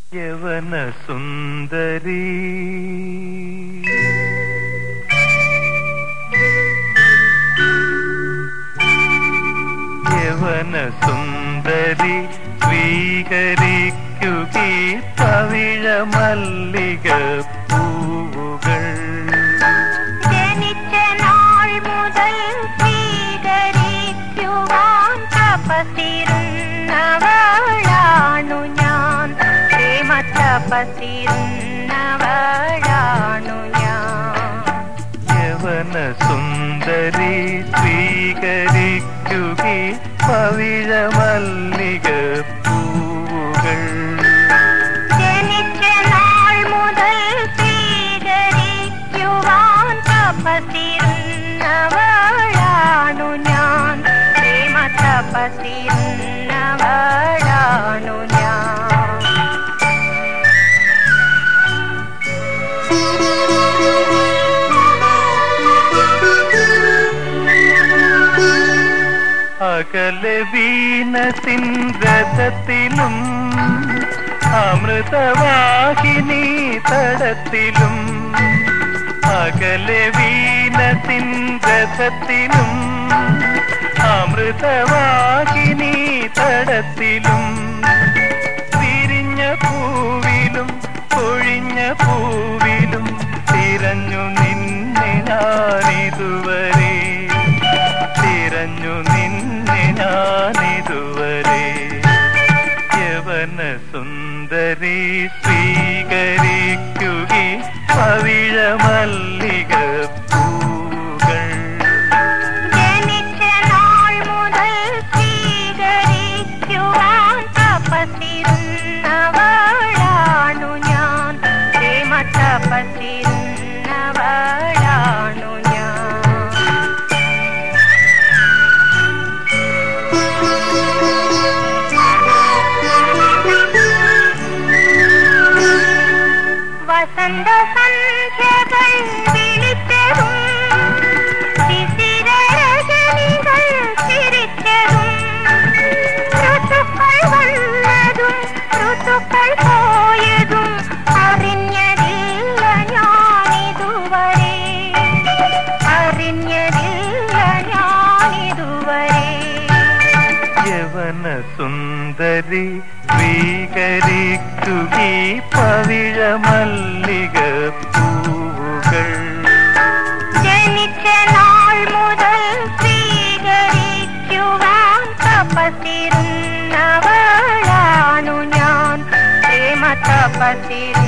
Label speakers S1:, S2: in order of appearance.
S1: യവന സുന്ദരി യവന സുന്ദരി സ്വീകരിക്കുകീ പവിഴ മല്ലിക പൂവുകൾ
S2: ജനിച്ച നാൾ മുതൽ സ്വീകരിക്കുവാൻ തപസ്സിരുന്നവളാണു ഞാൻ തപസ്സിരുന്നവളാണു ഞാൻ
S1: യവന സുന്ദരി സ്വീകരിക്കുകീ പവിഴ മല്ലിക പൂവുകൾ
S2: ജനിച്ച നാൾ മുതൽ സ്വീകരിക്കുവാൻ തപസ്സിരുന്നവളാണു ഞാൻ തപസ്സിരുന്നവളാണു ഞാൻ
S1: അകലെ വീണസിൻ രഥത്തിലും അമൃതവാഹിനി തടത്തിലും അകലെ വീണസിൻ രഥത്തിലും അമൃതവാഹിനി തടത്തിലും വിരിഞ്ഞ പൂവിലും പൊഴിഞ്ഞ പൂവിലും തിരഞ്ഞു നിന്നെ ഞാനിതുവരെ തിരഞ്ഞു നിന്നെ ഞാനിതുവരെ യവന സുന്ദരി സ്വീകരിക്കുകീ പവിഴ മല്ലിക പൂകൾ
S2: ജനിച്ച നാൾ മുതൽ സ്വീകരിക്കുവാൻ തപസ്സിരുന്നവളാണു ഞാൻ തപസ്സിരുന്നവളാണു ഞാൻ വസന്ത സന്ധ്യകൾ വിളിച്ചതും ശിശിരരജനികൾ ചിരിച്ചതും ഋതുക്കൾ വന്നതും ഋതുക്കൾ പോയതും അറിഞ്ഞതില്ല ഞാനിതുവരെ അറിഞ്ഞതില്ല ഞാനിതുവരെ
S1: യവന സുന്ദരി സ്വീകരിക്കുകീ പവിഴ മല്ലിക പൂവുകൾ
S2: ജനിച്ച നാൾ മുതൽ സ്വീകരിക്കുവാൻ തപസ്സിരുന്നവളാണു ഞാൻ തപസ്സിരുന്നവളാണു